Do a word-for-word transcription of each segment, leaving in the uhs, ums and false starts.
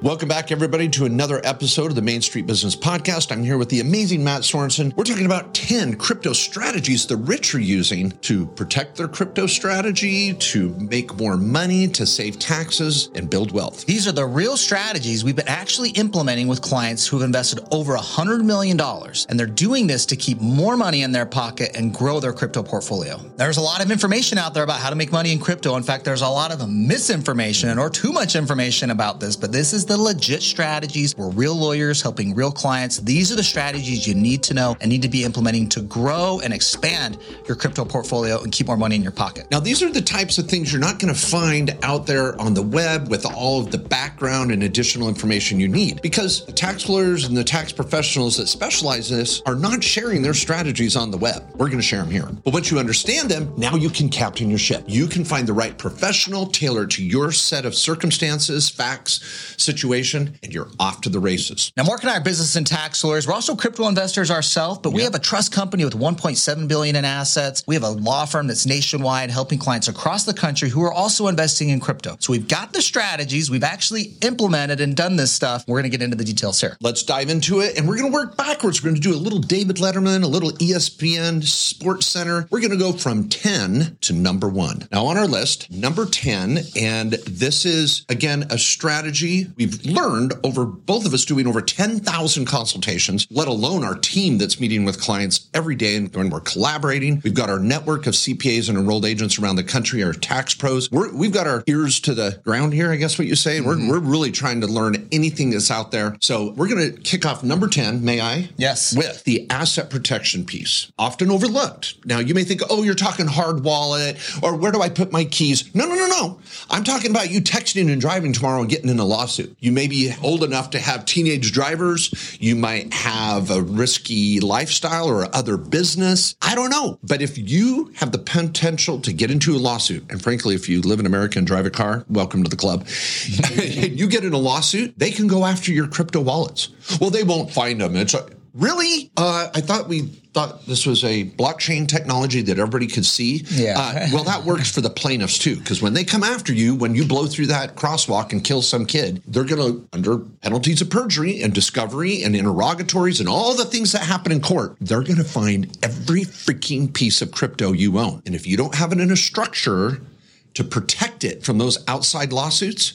Welcome back, everybody, to another episode of the Main Street Business Podcast. I'm here with the amazing Matt Sorensen. We're talking about ten crypto strategies the rich are using to protect their crypto strategy, to make more money, to save taxes, and build wealth. These are the real strategies we've been actually implementing with clients who have invested over one hundred million dollars, and they're doing this to keep more money in their pocket and grow their crypto portfolio. There's a lot of information out there about how to make money in crypto. In fact, there's a lot of misinformation or too much information about this, but this is the legit strategies. We're real lawyers helping real clients. These are the strategies you need to know and need to be implementing to grow and expand your crypto portfolio and keep more money in your pocket. Now, these are the types of things you're not going to find out there on the web with all of the background and additional information you need, because the tax lawyers and the tax professionals that specialize in this are not sharing their strategies on the web. We're going to share them here. But once you understand them, now you can captain your ship. You can find the right professional tailored to your set of circumstances, facts, situation, and you're off to the races. Now, Mark and I are business and tax lawyers. We're also crypto investors ourselves, but we yep. have a trust company with one point seven billion dollars in assets. We have a law firm that's nationwide helping clients across the country who are also investing in crypto. So we've got the strategies. We've actually implemented and done this stuff. We're going to get into the details here. Let's dive into it, and we're going to work backwards. We're going to do a little David Letterman, a little E S P N Sports Center. We're going to go from ten to number one. Now, on our list, number ten, and this is, again, a strategy we've learned over both of us doing over ten thousand consultations, let alone our team that's meeting with clients every day and when we're collaborating. We've got our network of C P As and enrolled agents around the country, our tax pros. We're, we've got our ears to the ground here, I guess what you say. Mm-hmm. We're, we're really trying to learn anything that's out there. So we're going to kick off number ten, may I? Yes. With the asset protection piece, often overlooked. Now, you may think, oh, you're talking hard wallet, or where do I put my keys? No, no, no, no. I'm talking about you texting and driving tomorrow and getting in a lawsuit. You may be old enough to have teenage drivers. You might have a risky lifestyle or other business. I don't know. But if you have the potential to get into a lawsuit, and frankly, if you live in America and drive a car, welcome to the club. You get in a lawsuit, they can go after your crypto wallets. Well, they won't find them. It's a, really? Uh, I thought we thought this was a blockchain technology that everybody could see. Yeah. Uh, well, that works for the plaintiffs too, because when they come after you, when you blow through that crosswalk and kill some kid, they're going to, under penalties of perjury and discovery and interrogatories and all the things that happen in court, they're going to find every freaking piece of crypto you own. And if you don't have it in a structure to protect it from those outside lawsuits,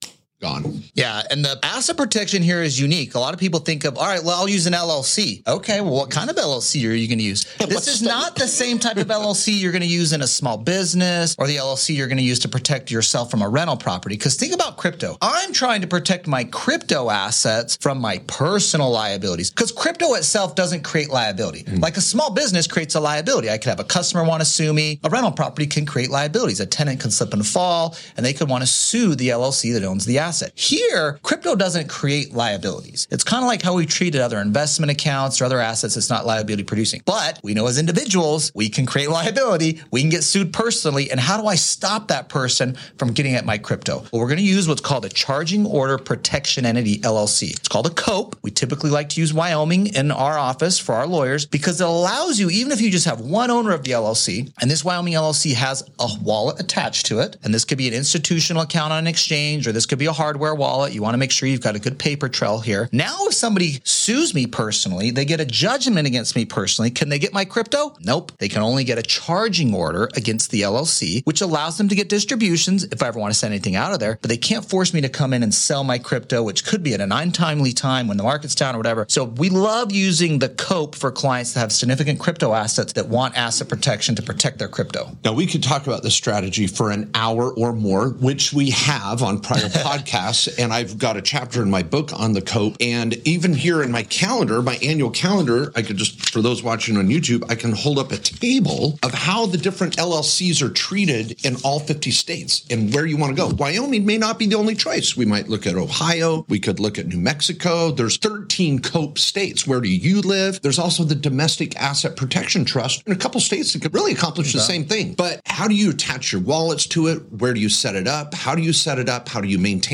gone. Yeah, and the asset protection here is unique. A lot of people think of, all right, well, I'll use an L L C. Okay, well, what kind of L L C are you going to use? This is not the same type of L L C you're going to use in a small business or the L L C you're going to use to protect yourself from a rental property. Because think about crypto. I'm trying to protect my crypto assets from my personal liabilities, because crypto itself doesn't create liability. Mm. Like a small business creates a liability. I could have a customer want to sue me. A rental property can create liabilities. A tenant can slip and fall, and they could want to sue the L L C that owns the asset. Asset. Here, crypto doesn't create liabilities. It's kind of like how we treated other investment accounts or other assets that's not liability producing. But we know as individuals, we can create liability. We can get sued personally. And how do I stop that person from getting at my crypto? Well, we're going to use what's called a Charging Order Protection Entity, L L C. It's called a COPE. We typically like to use Wyoming in our office for our lawyers because it allows you, even if you just have one owner of the L L C, and this Wyoming L L C has a wallet attached to it, and this could be an institutional account on an exchange, or this could be a hardware wallet. You want to make sure you've got a good paper trail here. Now, if somebody sues me personally, they get a judgment against me personally. Can they get my crypto? Nope. They can only get a charging order against the L L C, which allows them to get distributions if I ever want to send anything out of there, but they can't force me to come in and sell my crypto, which could be at an untimely time when the market's down or whatever. So we love using the COPE for clients that have significant crypto assets that want asset protection to protect their crypto. Now, we could talk about this strategy for an hour or more, which we have on prior podcasts. And I've got a chapter in my book on the COPE. And even here in my calendar, my annual calendar, I could just, for those watching on YouTube, I can hold up a table of how the different L L Cs are treated in all fifty states and where you want to go. Wyoming may not be the only choice. We might look at Ohio. We could look at New Mexico. There's thirteen COPE states. Where do you live? There's also the Domestic Asset Protection Trust in a couple states that could really accomplish the same thing. But how do you attach your wallets to it? Where do you set it up? How do you set it up? How do you maintain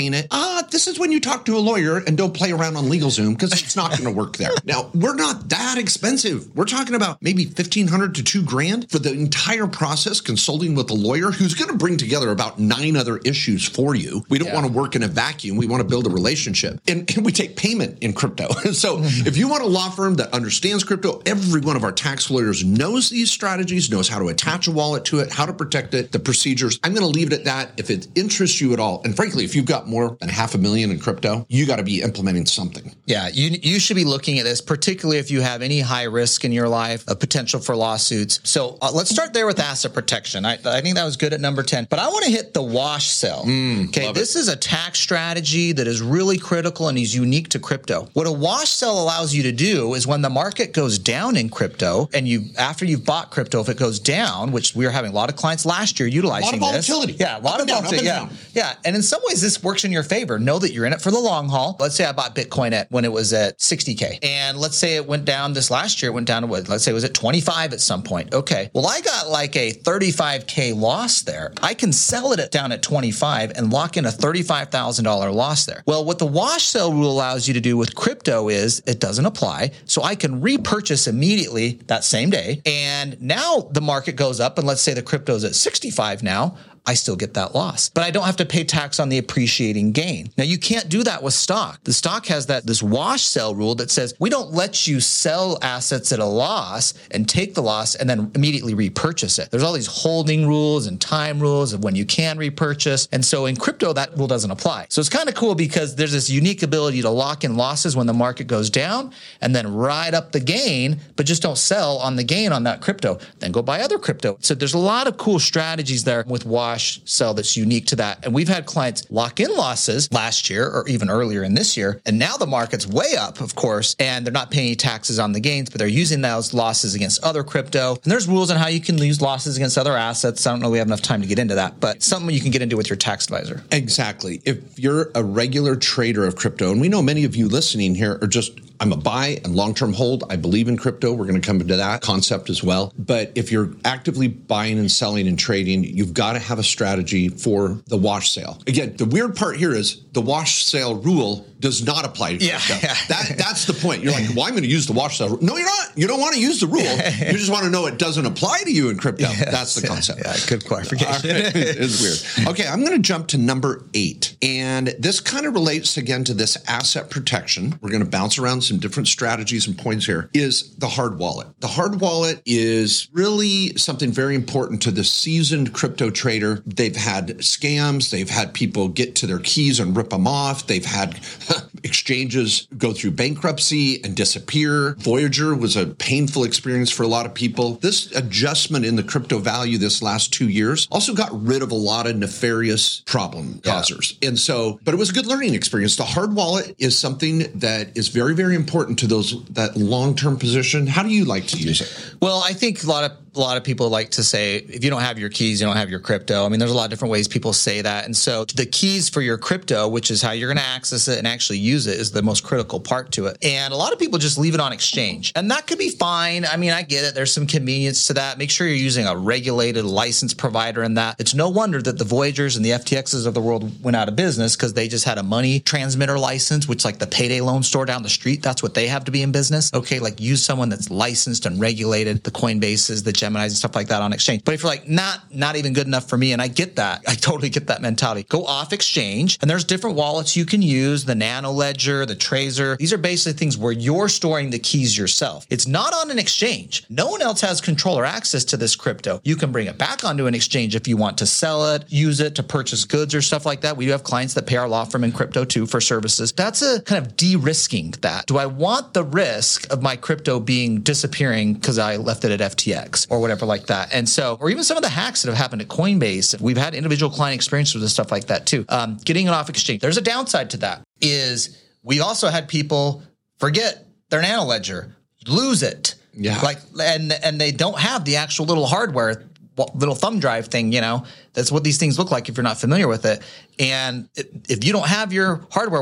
maintain it. Ah, this is when you talk to a lawyer and don't play around on LegalZoom because it's not going to work there. Now, we're not that expensive. We're talking about maybe fifteen hundred to two grand for the entire process, consulting with a lawyer who's going to bring together about nine other issues for you. We don't yeah. want to work in a vacuum. We want to build a relationship. And, and we take payment in crypto. So if you want a law firm that understands crypto, every one of our tax lawyers knows these strategies, knows how to attach a wallet to it, how to protect it, the procedures. I'm going to leave it at that. If it interests you at all, and frankly, if you've got more than half a million in crypto, you got to be implementing something. Yeah, you you should be looking at this, particularly if you have any high risk in your life, a potential for lawsuits. So uh, let's start there with asset protection. I, I think that was good at number ten, but I want to hit the wash sell. Mm, okay, this it. is a tax strategy that is really critical and is unique to crypto. What a wash sell allows you to do is when the market goes down in crypto, and you after you've bought crypto, if it goes down, which we were having a lot of clients last year utilizing this. A lot of volatility. This. Yeah, a lot up of down, volatility. Yeah, down. yeah, and in some ways this works in your favor. Know that you're in it for the long haul. Let's say I bought Bitcoin at when it was at sixty K, and let's say it went down this last year. It went down to what? Let's say it was at twenty-five at some point. Okay, well I got like a thirty-five K loss there. I can sell it at down at twenty-five and lock in a thirty-five thousand dollars loss there. Well, what the wash sell rule allows you to do with crypto is it doesn't apply. So I can repurchase immediately that same day. And now the market goes up, and let's say the crypto's at sixty-five now. I still get that loss, but I don't have to pay tax on the appreciating gain. Now, you can't do that with stock. The stock has that this wash sell rule that says we don't let you sell assets at a loss and take the loss and then immediately repurchase it. There's all these holding rules and time rules of when you can repurchase. And so in crypto, that rule doesn't apply. So it's kind of cool because there's this unique ability to lock in losses when the market goes down and then ride up the gain, but just don't sell on the gain on that crypto. Then go buy other crypto. So there's a lot of cool strategies there with wash sell that's unique to that. And we've had clients lock in losses last year or even earlier in this year. And now the market's way up, of course, and they're not paying any taxes on the gains, but they're using those losses against other crypto. And there's rules on how you can use losses against other assets. I don't know if we have enough time to get into that, but something you can get into with your tax advisor. Exactly. If you're a regular trader of crypto, and we know many of you listening here are just, I'm a buy and long-term hold. I believe in crypto. We're going to come into that concept as well. But if you're actively buying and selling and trading, you've got to have a strategy for the wash sale. Again, the weird part here is the wash sale rule does not apply to yeah, crypto. Yeah. That, that's the point. You're like, well, I'm going to use the wash sale rule. No, you're not. You don't want to use the rule. You just want to know it doesn't apply to you in crypto. Yes, that's the concept. Yeah, yeah, good clarification. Right. It's weird. Okay, I'm going to jump to number eight. And this kind of relates again to this asset protection. We're going to bounce around some different strategies and points here, is the hard wallet. The hard wallet is really something very important to the seasoned crypto trader. They've had scams. They've had people get to their keys and rip them off. They've had exchanges go through bankruptcy and disappear. Voyager was a painful experience for a lot of people. This adjustment in the crypto value this last two years also got rid of a lot of nefarious problem causers. Yeah. And so, but it was a good learning experience. The hard wallet is something that is very, very important to those, that long-term position. How do you like to use it? Well, I think a lot of a lot of people like to say, if you don't have your keys, you don't have your crypto. I mean, there's a lot of different ways people say that. And so the keys for your crypto, which is how you're going to access it and actually use it, is the most critical part to it. And a lot of people just leave it on exchange. And that could be fine. I mean, I get it. There's some convenience to that. Make sure you're using a regulated licensed provider in that. It's no wonder that the Voyagers and the F T Xs of the world went out of business because they just had a money transmitter license, which like the payday loan store down the street, that's what they have to be in business. Okay, like use someone that's licensed and regulated, the Coinbases, the Geminis and stuff like that on exchange. But if you're like, not, not even good enough for me, and I get that, I totally get that mentality, go off exchange. And there's different wallets you can use, the Nano Ledger, the Trezor. These are basically things where you're storing the keys yourself. It's not on an exchange. No one else has control or access to this crypto. You can bring it back onto an exchange if you want to sell it, use it to purchase goods or stuff like that. We do have clients that pay our law firm in crypto too for services. That's a kind of de-risking that. Do I want the risk of my crypto being disappearing because I left it at F T X or whatever like that? And so, or even some of the hacks that have happened at Coinbase, we've had individual client experiences with stuff like that too. Um, getting it off exchange. There's a downside to that is we also had people forget their Nano Ledger, lose it. Yeah. Like, and, and they don't have the actual little hardware, little thumb drive thing, you know, that's what these things look like if you're not familiar with it. And if you don't have your hardware wallet,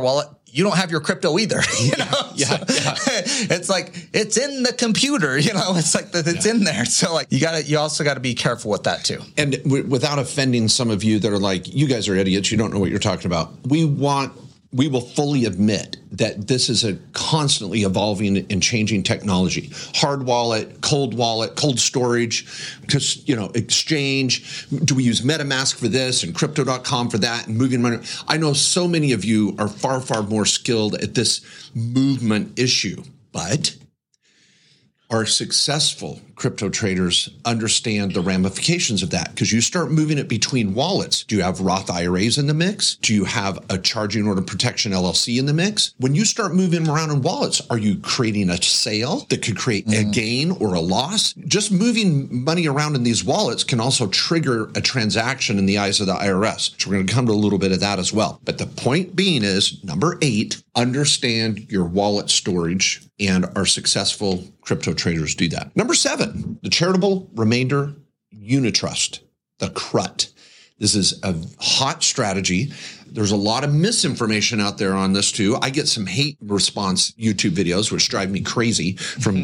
you don't have your crypto either. You know, yeah, so yeah. It's like it's in the computer. You know, it's like that. It's yeah. in there. So like you got to. You also got to be careful with that too. And w- without offending some of you that are like, you guys are idiots. You don't know what you're talking about. We want. We will fully admit that this is a constantly evolving and changing technology. Hard wallet, cold wallet, cold storage, just, you know, exchange. Do we use MetaMask for this and crypto dot com for that and moving money? I know so many of you are far, far more skilled at this movement issue, but our successful crypto traders understand the ramifications of that because you start moving it between wallets. Do you have Roth I R As in the mix? Do you have a charging order protection L L C in the mix? When you start moving around in wallets, are you creating a sale that could create mm. a gain or a loss? Just moving money around in these wallets can also trigger a transaction in the eyes of the I R S. So we're going to come to a little bit of that as well. But the point being is, number eight, understand your wallet storage, and our successful crypto traders do that. Number seven, the Charitable Remainder Unitrust, the C R U T. This is a hot strategy. There's a lot of misinformation out there on this too. I get some hate response YouTube videos, which drive me crazy from,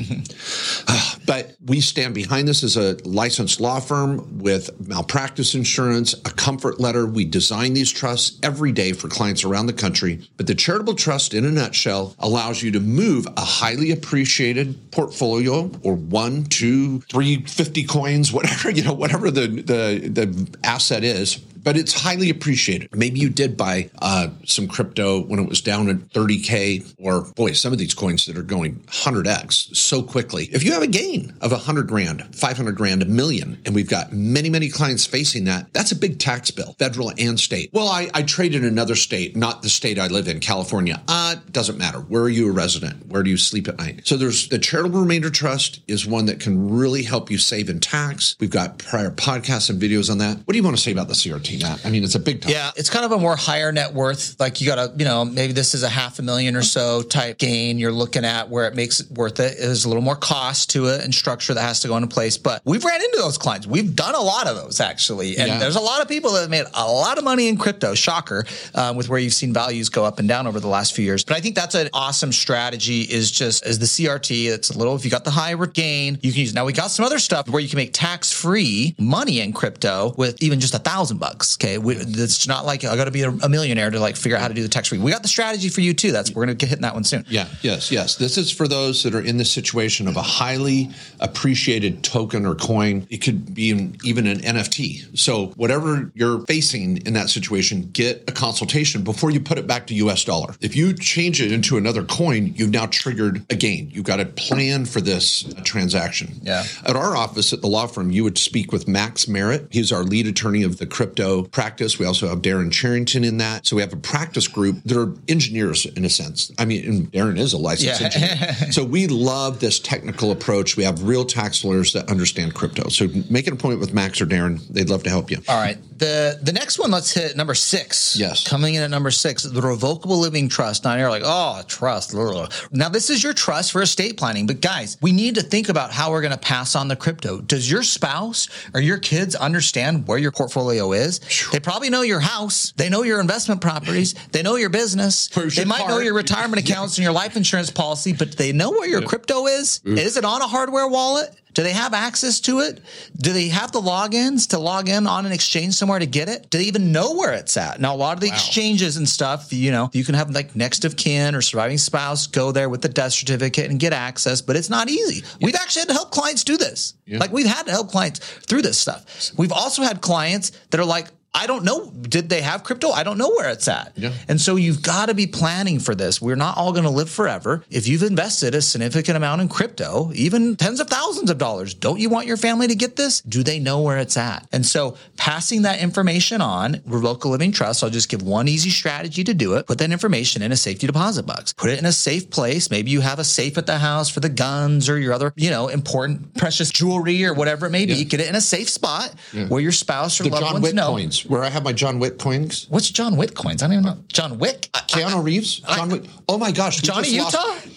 uh, but we stand behind this as a licensed law firm with malpractice insurance, a comfort letter. We design these trusts every day for clients around the country. But the charitable trust, in a nutshell, allows you to move a highly appreciated portfolio or one, two, three, fifty coins, whatever, you know, whatever the, the, the asset is. But it's highly appreciated. Maybe you did buy uh, some crypto when it was down at thirty K, or boy, some of these coins that are going one hundred X so quickly. If you have a gain of one hundred grand, five hundred grand, a million, and we've got many, many clients facing that, that's a big tax bill, federal and state. Well, I, I trade in another state, not the state I live in, California. Uh, doesn't matter. Where are you a resident? Where do you sleep at night? So there's the Charitable Remainder Trust is one that can really help you save in tax. We've got prior podcasts and videos on that. What do you want to say about the C R T? Matt? I mean, it's a big topic. Yeah, it's kind of a more higher net worth. Like you got to, you know, maybe this is a half a million or so type gain you're looking at where it makes it worth it. There's a little more cost to it and structure that has to go into place. But we've ran into those clients. We've done a lot of those actually. And yeah. there's a lot of people that have made a lot of money in crypto. Shocker, um, with where you've seen values go up and down over the last few years. But I think that's an awesome strategy is just as the C R T. It's a little, if you got the high gain, you can use. Now we got some other stuff where you can make tax-free money in crypto with even just a thousand bucks. Okay. We, it's not like I got to be a, a millionaire to like figure out how to do the tax free. We got the strategy for you too. That's we're going to get hitting that one soon. Yeah. Yes. Yes. This is for those that are in the situation of a highly appreciated token or coin. It could be in, even an N F T. So whatever you're facing in that situation, get a consultation before you put it back to U S dollar. If you change it into another coin, you've now triggered a gain. You've got to plan for this transaction. Yeah. At our office at the law firm, you would speak with Max Merritt. He's our lead attorney of the crypto practice. We also have Darren Charrington in that. So we have a practice group that are engineers in a sense. I mean, and Darren is a licensed yeah. engineer. So we love this technical approach. We have real tax lawyers that understand crypto. So make an appointment with Max or Darren. They'd love to help you. All right. The the next one, let's hit number six. Yes. Coming in at number six, the Revocable Living Trust. Now you're like, oh, trust. Now this is your trust for estate planning. But guys, we need to think about how we're going to pass on the crypto. Does your spouse or your kids understand where your portfolio is? Sure. They probably know your house. They know your investment properties. They know your business. Where's they your might car? know your retirement accounts yeah. and your life insurance policy, but they know where your yeah. crypto is. Mm. Is it on a hardware wallet? Do they have access to it? Do they have the logins to log in on an exchange somewhere to get it? Do they even know where it's at? Now, a lot of the wow. exchanges and stuff, you know, you can have like next of kin or surviving spouse go there with the death certificate and get access, but it's not easy. Yeah. We've actually had to help clients do this. Yeah. Like we've had to help clients through this stuff. We've also had clients that are like, I don't know. Did they have crypto? I don't know where it's at. Yeah. And so you've got to be planning for this. We're not all going to live forever. If you've invested a significant amount in crypto, even tens of thousands of dollars, don't you want your family to get this? Do they know where it's at? And so passing that information on, Revocable Living Trust, I'll just give one easy strategy to do it. Put that information in a safety deposit box. Put it in a safe place. Maybe you have a safe at the house for the guns or your other, you know, important precious jewelry or whatever it may be. Yeah. Get it in a safe spot yeah. where your spouse or the loved John ones Wick know. Coins. Where I have my John Wick coins. What's John Wick coins? I don't even know. John Wick? Keanu Reeves? John I, Wick. Oh my gosh. Johnny Utah? Lost,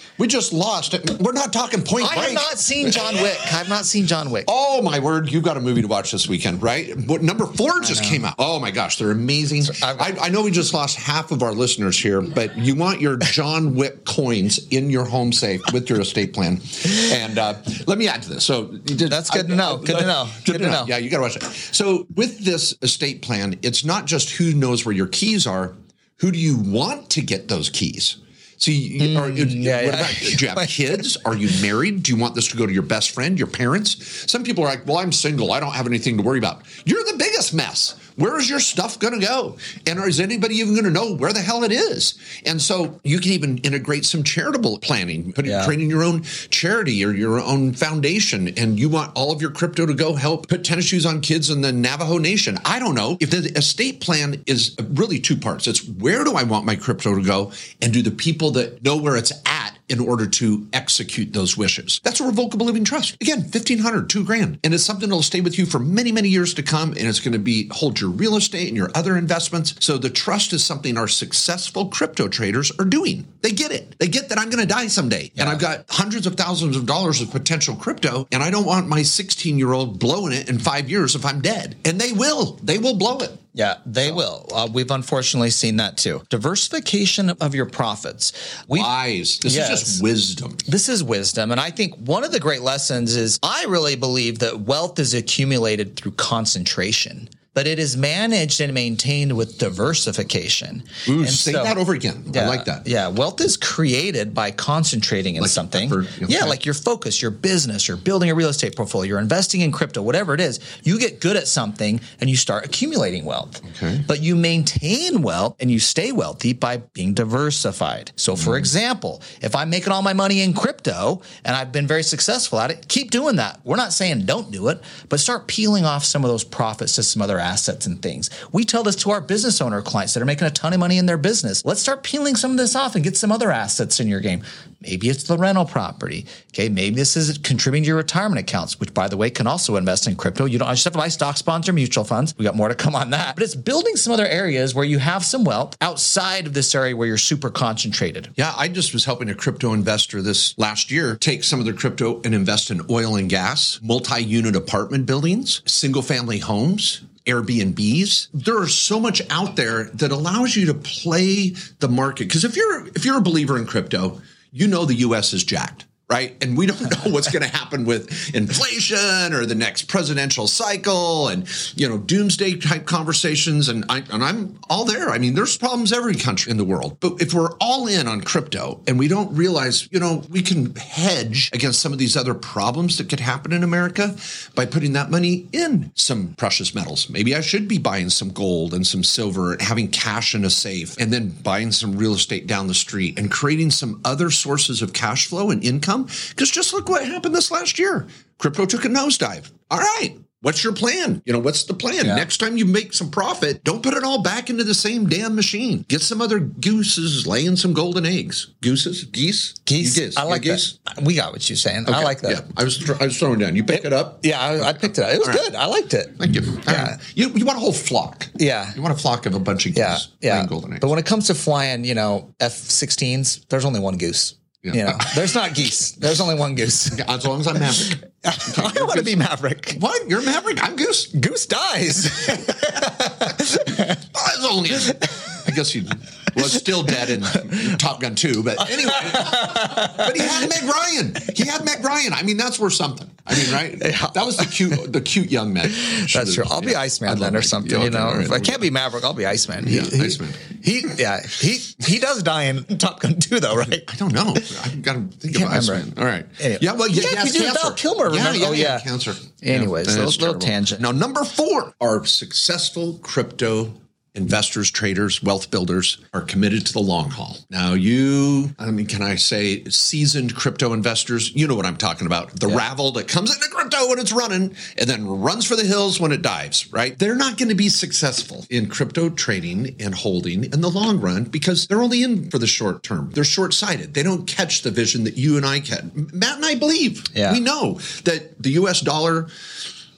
We just lost. We're not talking Point I Break. have not seen John Wick. I've not seen John Wick. Oh, my word. You've got a movie to watch this weekend, right? But number four just came out. Oh, my gosh. They're amazing. So I, I know we just lost half of our listeners here, but you want your John Wick coins in your home safe with your estate plan. And uh, let me add to this. So That's good I, to know. Good I, to know. Good, good to know. know. Yeah, you got to watch it. So with this estate plan, it's not just who knows where your keys are. Who do you want to get those keys? See, mm, are, yeah, what yeah. About, do you have kids? Are you married? Do you want this to go to your best friend, your parents? Some people are like, well, I'm single. I don't have anything to worry about. You're the biggest mess. Where is your stuff going to go? And is anybody even going to know where the hell it is? And so you can even integrate some charitable planning, put, yeah. creating your own charity or your own foundation. And you want all of your crypto to go help put tennis shoes on kids in the Navajo Nation. I don't know. If the estate plan is really two parts. It's where do I want my crypto to go? And do the people that know where it's at in order to execute those wishes. That's a revocable living trust. Again, fifteen hundred dollars, two grand. And it's something that'll stay with you for many, many years to come. And it's going to be hold your real estate and your other investments. So the trust is something our successful crypto traders are doing. They get it. They get that I'm going to die someday. Yeah. And I've got hundreds of thousands of dollars of potential crypto. And I don't want my sixteen-year-old blowing it in five years if I'm dead. And they will. They will blow it. Yeah, they so. will. Uh, we've unfortunately seen that too. Diversification of your profits. We've, Wise. This yes, is just wisdom. This is wisdom. And I think one of the great lessons is I really believe that wealth is accumulated through concentration, but it is managed and maintained with diversification. Ooh, and say so, that over again. Yeah, I like that. Yeah, wealth is created by concentrating in like something. Effort, okay. Yeah, like your focus, your business, you're building a real estate portfolio, you're investing in crypto, whatever it is. You get good at something and you start accumulating wealth. Okay. But you maintain wealth and you stay wealthy by being diversified. So for mm. example, if I'm making all my money in crypto and I've been very successful at it, keep doing that. We're not saying don't do it, but start peeling off some of those profits to some other assets and things. We tell this to our business owner clients that are making a ton of money in their business. Let's start peeling some of this off and get some other assets in your game. Maybe it's the rental property. Okay, maybe this is contributing to your retirement accounts, which, by the way, can also invest in crypto. You don't just have to buy stocks, bonds, or mutual funds. We got more to come on that. But it's building some other areas where you have some wealth outside of this area where you're super concentrated. Yeah, I just was helping a crypto investor this last year take some of their crypto and invest in oil and gas, multi-unit apartment buildings, single-family homes, Airbnbs. There is so much out there that allows you to play the market. Because if you're if you're a believer in crypto, you know the U S is jacked, right? And we don't know what's going to happen with inflation or the next presidential cycle and, you know, doomsday type conversations. And, I, and I'm all there. I mean, there's problems every country in the world. But if we're all in on crypto and we don't realize, you know, we can hedge against some of these other problems that could happen in America by putting that money in some precious metals. Maybe I should be buying some gold and some silver and having cash in a safe and then buying some real estate down the street and creating some other sources of cash flow and income. Because just look what happened this last year. Crypto took a nosedive. All right. What's your plan? You know, what's the plan? Yeah. Next time you make some profit, don't put it all back into the same damn machine. Get some other gooses laying some golden eggs. Gooses? Geese? Geese. Geese. I like yeah, geese. that. We got what you're saying. Okay. I like that. Yeah, I was th- I was throwing down. You pick it, it up? Yeah, I, I picked it up. It was all good. Right. I liked it. Thank you. Yeah. Right. You, you want a whole flock. Yeah. You want a flock of a bunch of geese yeah. yeah. laying golden eggs. But when it comes to flying, you know, F sixteens, there's only one goose. Yeah. You know, there's not geese. There's only one goose. Yeah, as long as I'm Maverick. I want to be Maverick. What? You're Maverick? I'm Goose. Goose dies. Oh, only, I guess you was still dead in Top Gun two, but anyway. But he had Meg Ryan. He had Meg Ryan. I mean, that's worth something. I mean, right? That was the cute, the cute young man. That's true. I'll yeah. be Iceman then or something. Yeah, okay, you know, right, if I can't be Maverick, I'll be Iceman. He, yeah, he, Iceman. He, yeah, he he does die in Top Gun two, though, right? I don't know. I've got to think of Iceman. All right. Anyway. Yeah, well, yeah, yeah, yeah he did Val Kilmer. Yeah, yeah, oh, yeah, yeah, cancer. Anyways, yeah, little, little tangent. Now, number four, our successful crypto investors, traders, wealth builders are committed to the long haul. Now, you, I mean, can I say seasoned crypto investors? You know what I'm talking about. The yeah. rabble that comes into crypto when it's running and then runs for the hills when it dives, right? They're not going to be successful in crypto trading and holding in the long run because they're only in for the short term. They're short-sighted. They don't catch the vision that you and I can. Matt and I believe. Yeah. We know that the U S dollar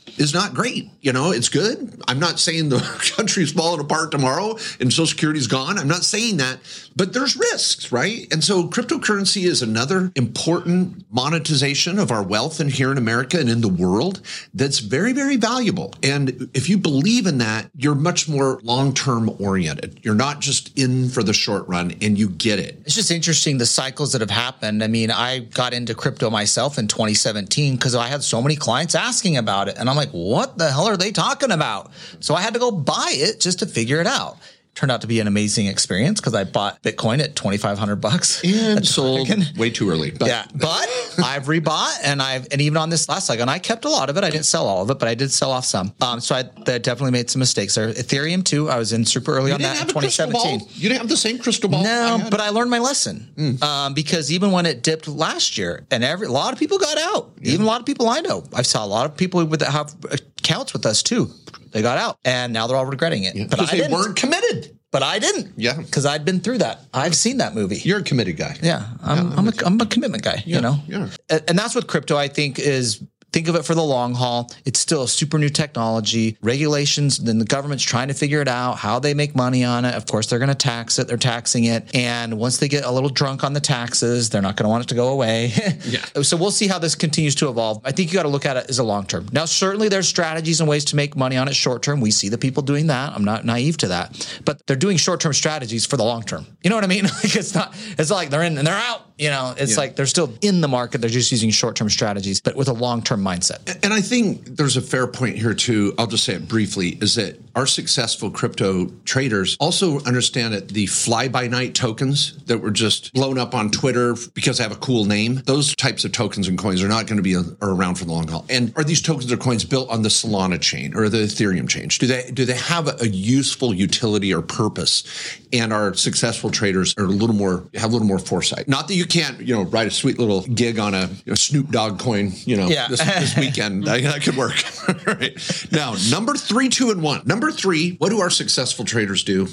is not great. You know, it's good. I'm not saying the country's falling apart tomorrow and Social Security's gone. I'm not saying that, but there's risks, right? And so cryptocurrency is another important monetization of our wealth in here in America and in the world that's very, very valuable. And if you believe in that, you're much more long-term oriented. You're not just in for the short run, and you get it. It's just interesting the cycles that have happened. I mean, I got into crypto myself in twenty seventeen because I had so many clients asking about it. And I'm like, what the hell are they talking about? So I had to go buy it just to figure it out. Turned out to be an amazing experience because I bought Bitcoin at twenty-five hundred bucks and sold way too early. But. Yeah, but I've rebought, and I've and even on this last cycle, and I kept a lot of it. I didn't sell all of it, but I did sell off some. Um, so I, I definitely made some mistakes there. Ethereum too. I was in super early you on that in twenty seventeen. You didn't have the same crystal ball. No, I but I learned my lesson mm. um, because even when it dipped last year, and every a lot of people got out. Yeah. Even a lot of people I know. I saw a lot of people with that have accounts with us too. They got out, and now they're all regretting it. Yeah, but I they didn't. weren't committed. But I didn't. Yeah. Because I'd been through that. I've seen that movie. You're a committed guy. Yeah. I'm, yeah, I'm, a, I'm a commitment guy, yeah, you know? Yeah. And, and that's what crypto, I think, is. Think of it for the long haul. It's still a super new technology. Regulations, then the government's trying to figure it out, how they make money on it. Of course, they're going to tax it. They're taxing it. And once they get a little drunk on the taxes, they're not going to want it to go away. Yeah. So we'll see how this continues to evolve. I think you got to look at it as a long term. Now, certainly there's strategies and ways to make money on it short term. We see the people doing that. I'm not naive to that. But they're doing short term strategies for the long term. You know what I mean? Like it's not, it's not like they're in and they're out. You know, it's yeah. like they're still in the market. They're just using short term strategies, but with a long term mindset. And I think there's a fair point here too. I'll just say it briefly, is that our successful crypto traders also understand that the fly-by-night tokens that were just blown up on Twitter because they have a cool name, those types of tokens and coins are not going to be are around for the long haul. And are these tokens or coins built on the Solana chain or the Ethereum chain? Do they do they have a useful utility or purpose? And our successful traders are a little more have a little more foresight. Not that you can't, you know, write a sweet little gig on a you know, Snoop Dogg coin, you know, yeah. this, this weekend. that, that could work. Right. Now, number three, two, and one. Number three, what do our successful traders do?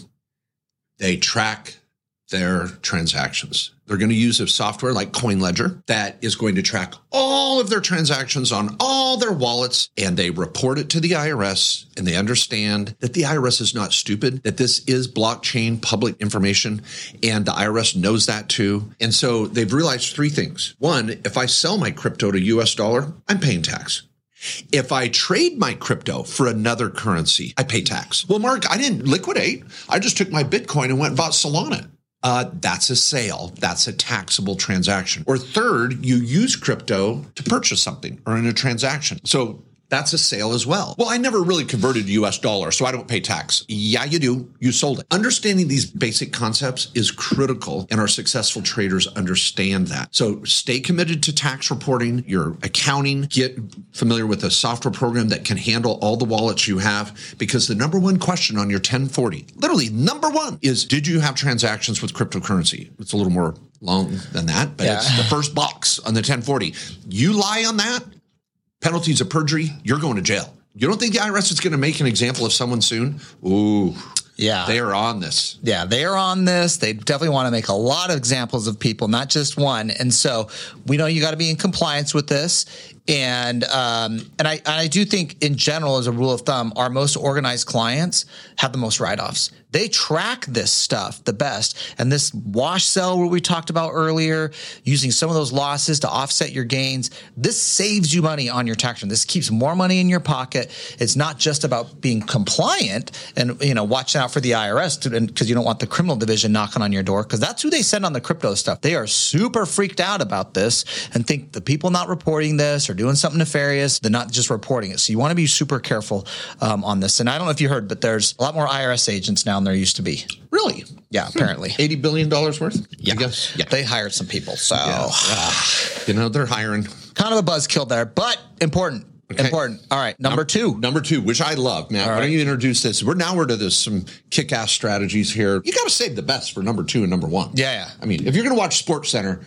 They track their transactions. They're going to use a software like CoinLedger that is going to track all of their transactions on all their wallets, and they report it to the I R S, and they understand that the I R S is not stupid, that this is blockchain public information, and the I R S knows that too. And so they've realized three things. One, if I sell my crypto to U S dollar, I'm paying tax. If I trade my crypto for another currency, I pay tax. Well, Mark, I didn't liquidate. I just took my Bitcoin and went and bought Solana. Uh, that's a sale. That's a taxable transaction. Or third, you use crypto to purchase something or in a transaction. So that's a sale as well. Well, I never really converted to U S dollar, so I don't pay tax. Yeah, you do. You sold it. Understanding these basic concepts is critical, and our successful traders understand that. So stay committed to tax reporting, your accounting, get familiar with a software program that can handle all the wallets you have, because the number one question on your ten forty, literally number one, is did you have transactions with cryptocurrency? It's a little more long than that, but yeah. It's the first box on the ten forty. You lie on that, penalties of perjury, you're going to jail. You don't think the I R S is going to make an example of someone soon? Ooh, yeah, they are on this. Yeah, they are on this. They definitely want to make a lot of examples of people, not just one. And so we know you got to be in compliance with this. And um, and I and I do think in general, as a rule of thumb, our most organized clients have the most write-offs. They track this stuff the best. And this wash sell, what we talked about earlier, using some of those losses to offset your gains, this saves you money on your tax return. This keeps more money in your pocket. It's not just about being compliant and, you know, watching out for the I R S because you don't want the criminal division knocking on your door, because that's who they send on the crypto stuff. They are super freaked out about this and think the people not reporting this or doing something nefarious, they're not just reporting it. So you want to be super careful um, on this. And I don't know if you heard, but there's a lot more I R S agents now than there used to be. Really? Yeah, apparently. eighty billion dollars worth? Yeah. I guess. Yeah. They hired some people. So, yeah. uh, you know, they're hiring. Kind of a buzzkill there, but important. Okay. Important. All right. Number two. Number two, which I love, Matt. All Why right. don't you introduce this? We're now we're to this some kick-ass strategies here. You got to save the best for number two and number one. Yeah, yeah. I mean, if you're going to watch Sports Center,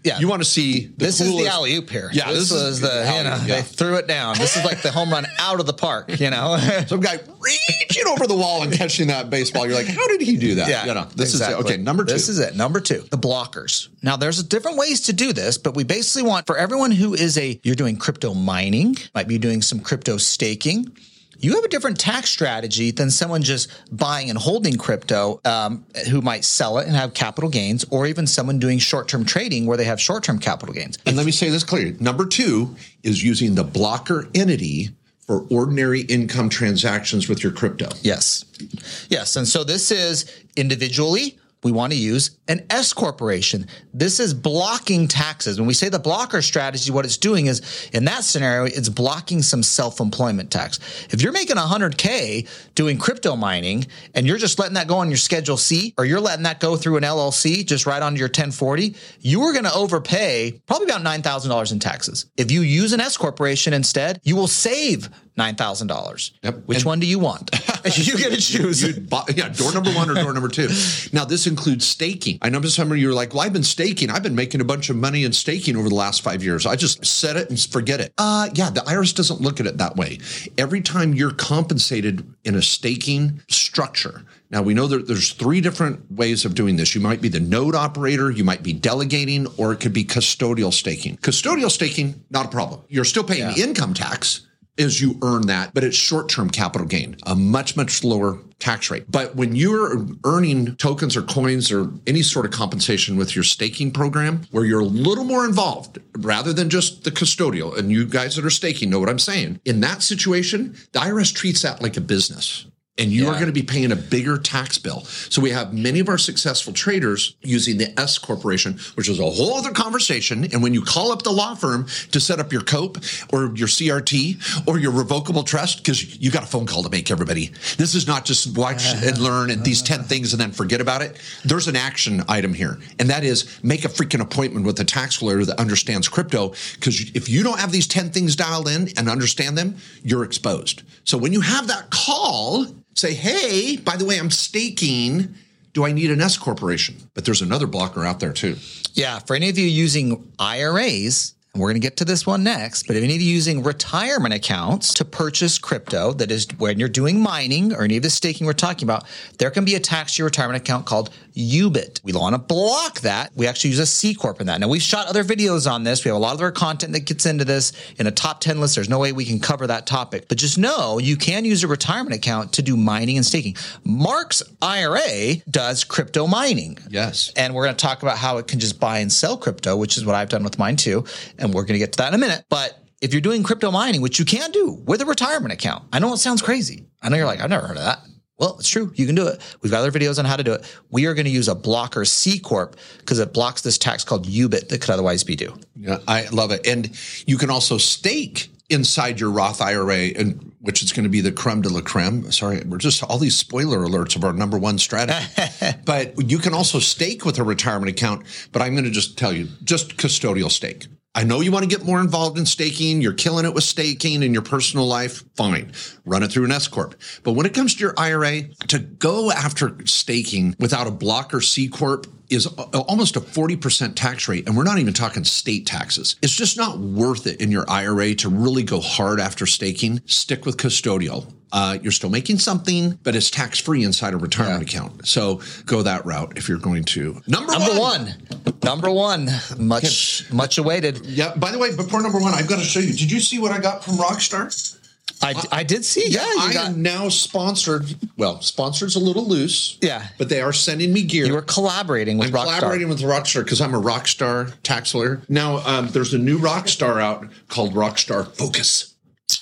Yeah. You want to see the This coolest. is the alley-oop here. Yeah, this, this was is the, the you know, alley-oop, yeah. they threw it down. This is like the home run out of the park, you know? Some guy reaching over the wall and catching that baseball. You're like, how did he do that? Yeah, you know, this exactly. is it. Okay, number two. This is it. Number two, the blockers. Now, there's different ways to do this, but we basically want for everyone who is a, you're doing crypto mining, might be doing some crypto staking. You have a different tax strategy than someone just buying and holding crypto um, who might sell it and have capital gains, or even someone doing short-term trading where they have short-term capital gains. And let me say this clearly. Number two is using the blocker entity for ordinary income transactions with your crypto. Yes. Yes. And so this is individually, we want to use an S corporation. This is blocking taxes. When we say the blocker strategy, what it's doing is in that scenario, it's blocking some self-employment tax. If you're making one hundred K doing crypto mining and you're just letting that go on your Schedule C, or you're letting that go through an L L C just right onto your ten forty, you are going to overpay probably about nine thousand dollars in taxes. If you use an S corporation instead, you will save nine thousand dollars. Yep. Which And one do you want? You get to choose. You'd buy, yeah, door number one or door number two. Now, this includes staking. I know some of you are like, well, I've been staking. I've been making a bunch of money in staking over the last five years. I just set it and forget it. Uh, yeah, the I R S doesn't look at it that way. Every time you're compensated in a staking structure, now, we know that there's three different ways of doing this. You might be the node operator, you might be delegating, or it could be custodial staking. Custodial staking, not a problem. You're still paying Yeah. the income tax as you earn that, but it's short-term capital gain, a much, much lower tax rate. But when you're earning tokens or coins or any sort of compensation with your staking program, where you're a little more involved rather than just the custodial, and you guys that are staking know what I'm saying, in that situation, the I R S treats that like a business. And you Yeah. are going to be paying a bigger tax bill. So we have many of our successful traders using the S corporation, which is a whole other conversation. And when you call up the law firm to set up your COPE or your C R T or your revocable trust, because you got a phone call to make, everybody. This is not just watch and learn and these ten things and then forget about it. There's an action item here. And that is make a freaking appointment with a tax lawyer that understands crypto. Because if you don't have these ten things dialed in and understand them, you're exposed. So when you have that call, say, hey, by the way, I'm staking. Do I need an S corporation? But there's another blocker out there too. Yeah, for any of you using I R As, and we're going to get to this one next, but if any of you using retirement accounts to purchase crypto, that is when you're doing mining or any of the staking we're talking about, there can be a tax to your retirement account called U B I T. We want to block that. We actually use a C Corp in that. Now, we've shot other videos on this. We have a lot of our content that gets into this in a top ten list. There's no way we can cover that topic. But just know you can use a retirement account to do mining and staking. Mark's I R A does crypto mining. Yes. And we're going to talk about how it can just buy and sell crypto, which is what I've done with mine too. And we're going to get to that in a minute. But if you're doing crypto mining, which you can do with a retirement account, I know it sounds crazy. I know you're like, I've never heard of that. Well, it's true. You can do it. We've got other videos on how to do it. We are going to use a blocker C Corp because it blocks this tax called U B I T that could otherwise be due. Yeah, I love it. And you can also stake inside your Roth I R A, and which is going to be the creme de la creme. Sorry, we're just all these spoiler alerts of our number one strategy. But you can also stake with a retirement account. But I'm going to just tell you, just custodial stake. I know you want to get more involved in staking. You're killing it with staking in your personal life. Fine. Run it through an S Corp. But when it comes to your I R A, to go after staking without a blocker C Corp is almost a forty percent tax rate. And we're not even talking state taxes. It's just not worth it in your I R A to really go hard after staking. Stick with custodial. Uh, you're still making something, but it's tax-free inside a retirement yeah. account. So go that route if you're going to. Number, number one. one. Number one. Much, okay. much awaited. Yeah. By the way, before number one, I've got to show you. Did you see what I got from Rockstar? I, I did see. Yeah. yeah you I got, am now sponsored. Well, sponsored's a little loose. Yeah. But they are sending me gear. You were collaborating with I'm Rockstar. collaborating with Rockstar because I'm a Rockstar tax lawyer. Now, um, there's a new Rockstar out called Rockstar Focus.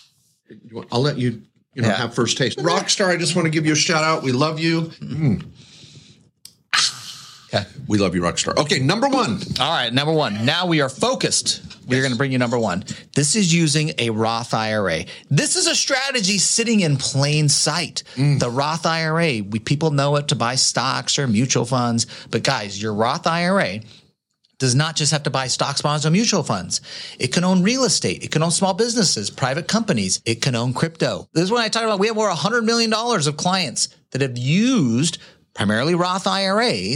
I'll let you... You know, yeah. have first taste. Rockstar, I just want to give you a shout out. We love you. Mm. Yeah. We love you, Rockstar. Okay, number one. All right, number one. Now we are focused. We're yes. going to bring you number one. This is using a Roth I R A. This is a strategy sitting in plain sight. Mm. The Roth I R A, we people know it to buy stocks or mutual funds. But guys, your Roth I R A does not just have to buy stocks, bonds, or mutual funds. It can own real estate. It can own small businesses, private companies. It can own crypto. This is what I talk about. We have over one hundred million dollars of clients that have used primarily Roth I R As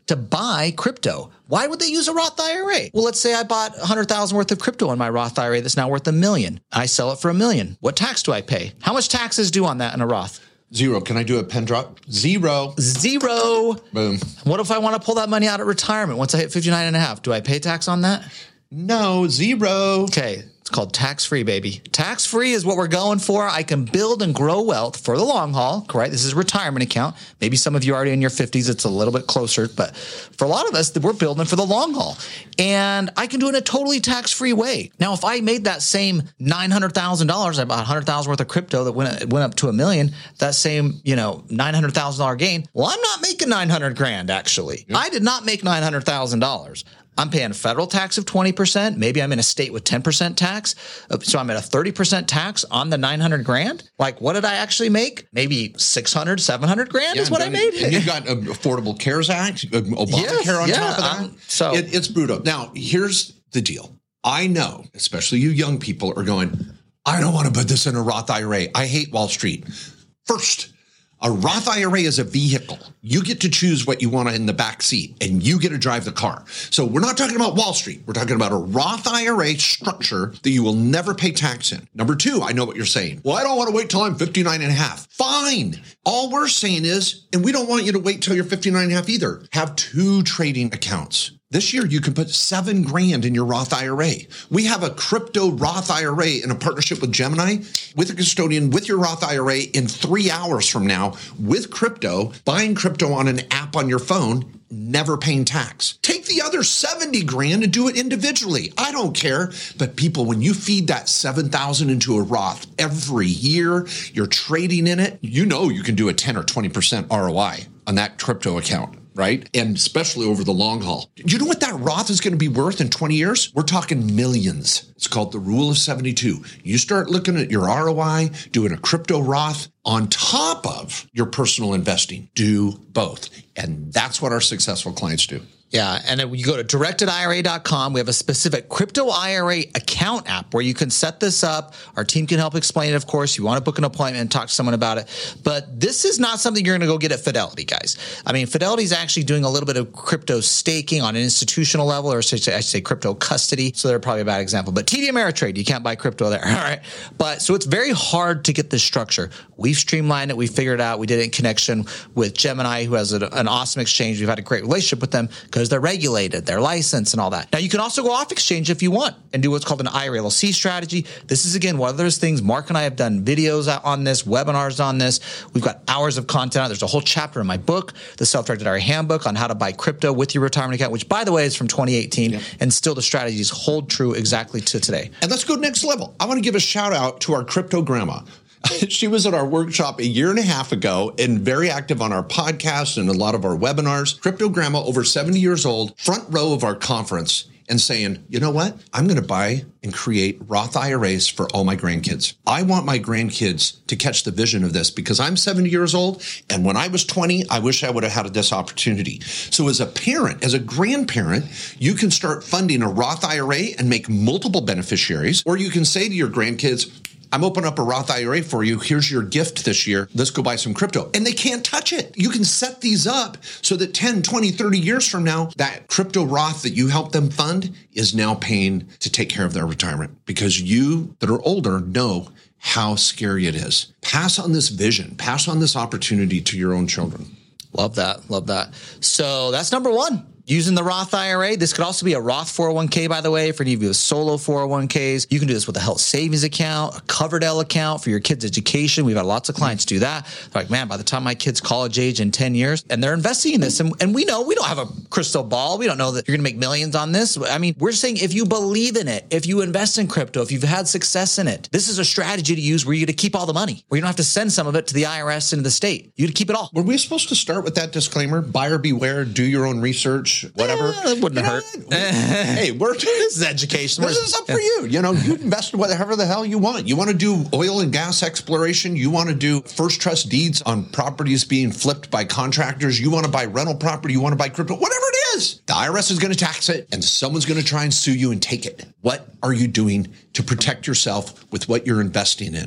to buy crypto. Why would they use a Roth I R A? Well, let's say I bought one hundred thousand worth of crypto in my Roth I R A that's now worth a million. I sell it for a million. What tax do I pay? How much tax is due on that in a Roth? Zero. Can I do a pen drop? Zero. Zero. Boom. What if I want to pull that money out at retirement once I hit fifty-nine and a half? Do I pay tax on that? No, zero. Okay. It's called tax-free, baby. Tax-free is what we're going for. I can build and grow wealth for the long haul, correct? This is a retirement account. Maybe some of you are already in your fifties. It's a little bit closer. But for a lot of us, we're building for the long haul. And I can do it in a totally tax-free way. Now, if I made that same nine hundred thousand dollars, I bought one hundred thousand dollars worth of crypto that went, went up to a million, that same, you know, nine hundred thousand dollars gain, well, I'm not making nine hundred grand, actually. Yep. I did not make nine hundred thousand dollars. I'm paying a federal tax of twenty percent. Maybe I'm in a state with ten percent tax. So I'm at a thirty percent tax on the nine hundred grand. Like, what did I actually make? Maybe six hundred, seven hundred grand yeah, is what I made. And you've got an Affordable Cares Act, Obamacare yes, on yeah, top of that. Um, so it, it's brutal. Now, here's the deal. I know, especially you young people are going, I don't want to put this in a Roth I R A. I hate Wall Street. First, a Roth I R A is a vehicle. You get to choose what you want in the back seat, and you get to drive the car. So we're not talking about Wall Street. We're talking about a Roth I R A structure that you will never pay tax in. Number two, I know what you're saying. Well, I don't want to wait till I'm fifty-nine and a half. Fine. All we're saying is, and we don't want you to wait till you're fifty-nine and a half either, have two trading accounts. This year, you can put seven grand in your Roth I R A. We have a crypto Roth I R A in a partnership with Gemini, with a custodian, with your Roth I R A in three hours from now, with crypto, buying crypto on an app on your phone, never paying tax. Take the other seventy grand and do it individually. I don't care. But people, when you feed that seven thousand into a Roth every year, you're trading in it, you know you can do a ten or twenty percent R O I on that crypto account. Right? And especially over the long haul. Do you know what that Roth is going to be worth in twenty years? We're talking millions. It's called the rule of seventy-two. You start looking at your R O I, doing a crypto Roth on top of your personal investing. Do both. And that's what our successful clients do. Yeah, and then when you go to directed I R A dot com, we have a specific crypto I R A account app where you can set this up. Our team can help explain it, of course. You want to book an appointment and talk to someone about it. But this is not something you're going to go get at Fidelity, guys. I mean, Fidelity is actually doing a little bit of crypto staking on an institutional level, or I should say, I should say crypto custody. So they're probably a bad example. But T D Ameritrade, you can't buy crypto there. All right. But so it's very hard to get this structure. We've streamlined it. We figured it out. We did it in connection with Gemini, who has a, an awesome exchange. We've had a great relationship with them because they're regulated, they're licensed and all that. Now, you can also go off exchange if you want and do what's called an I R A L L C strategy. This is, again, one of those things. Mark and I have done videos on this, webinars on this. We've got hours of content. There's a whole chapter in my book, the Self-Directed I R A Handbook, on how to buy crypto with your retirement account, which, by the way, is from twenty eighteen. Yeah. And still the strategies hold true exactly to today. And let's go next level. I want to give a shout out to our crypto grandma. She was at our workshop a year and a half ago and very active on our podcast and a lot of our webinars. Crypto grandma, over seventy years old, front row of our conference, and saying, you know what? I'm going to buy and create Roth I R As for all my grandkids. I want my grandkids to catch the vision of this because I'm seventy years old. And when I was twenty, I wish I would have had this opportunity. So as a parent, as a grandparent, you can start funding a Roth I R A and make multiple beneficiaries. Or you can say to your grandkids, I'm opening up a Roth I R A for you. Here's your gift this year. Let's go buy some crypto. And they can't touch it. You can set these up so that ten, twenty, thirty years from now, that crypto Roth that you helped them fund is now paying to take care of their retirement because you that are older know how scary it is. Pass on this vision. Pass on this opportunity to your own children. Love that. Love that. So that's number one. Using the Roth I R A. This could also be a Roth four oh one k, by the way, for any of you with solo four oh one k's. You can do this with a health savings account, a Coverdell account for your kids' education. We've had lots of clients do that. They're like, man, by the time my kid's college age in ten years, and they're investing in this. And, and we know we don't have a crystal ball. We don't know that you're going to make millions on this. I mean, we're saying if you believe in it, if you invest in crypto, if you've had success in it, this is a strategy to use where you're going to keep all the money, where you don't have to send some of it to the I R S and the state. You to keep it all. Were we supposed to start with that disclaimer? Buyer beware, do your own research, whatever. Eh, it wouldn't you hurt. Know, hey, we're this is education. This is up for you. You know, you invest in whatever the hell you want. You want to do oil and gas exploration. You want to do first trust deeds on properties being flipped by contractors. You want to buy rental property. You want to buy crypto, whatever it is. The I R S is going to tax it and someone's going to try and sue you and take it. What are you doing to protect yourself with what you're investing in?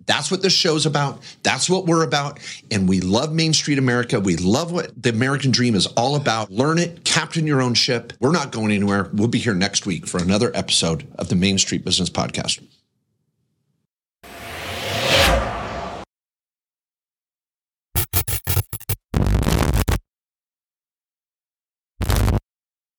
That's what this show's about. That's what we're about. And we love Main Street America. We love what the American dream is all about. Learn it, captain your own ship. We're not going anywhere. We'll be here next week for another episode of the Main Street Business Podcast.